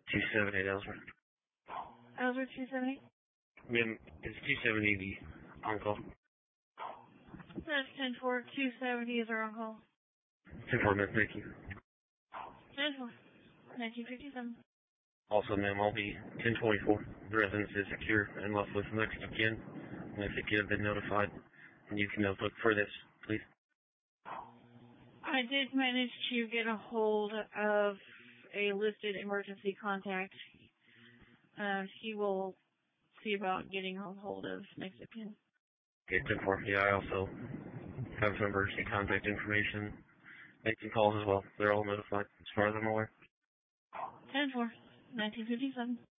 270 Ellsworth. Ellsworth 270? Ma'am, it's 270 the on-call. That's 10-4, 270 is our on-call. 10-4, ma'am, thank you. 10-4, 1957. Also, ma'am, I'll be 1024. The residence is secure and lawfully from next of kin. And if you have been notified, and you can look for this, please. I did manage to get a hold of a listed emergency contact. He will see about getting a hold of next of kin. Okay, 10-4. Yeah, I also have some emergency contact information. Making calls as well. They're all notified as far as I'm aware. 10-4, 1957.